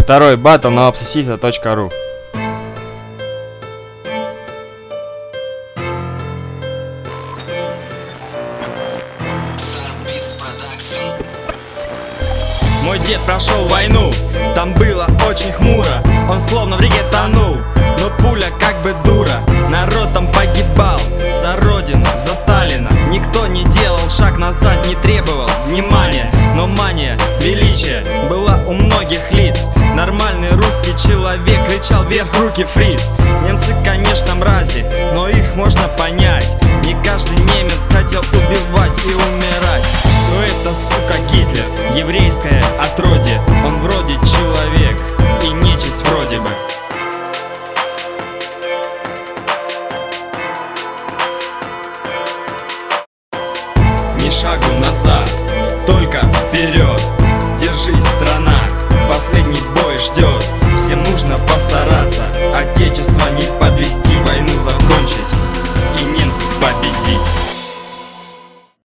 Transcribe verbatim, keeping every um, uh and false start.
Второй батл на обсессиса точка ру. Мой дед прошел войну, там было очень хмуро. Он словно в реке тонул, но пуля как бы дура. Народ там погибал за родину, за Сталина. Никто не делал шаг назад, не требовал внимания. Но мания величия была у многих лиц. Нормальный русский человек кричал вверх руки фриц. Немцы, конечно, мрази, но их можно понять. Не каждый немец хотел убивать и умирать. Все это, сука, Гитлер, еврейское отродье. Он вроде человек и нечисть вроде бы. Ни шагу назад, только вперед. Держись, страна, последний бой ждет. Всем нужно постараться, отечество не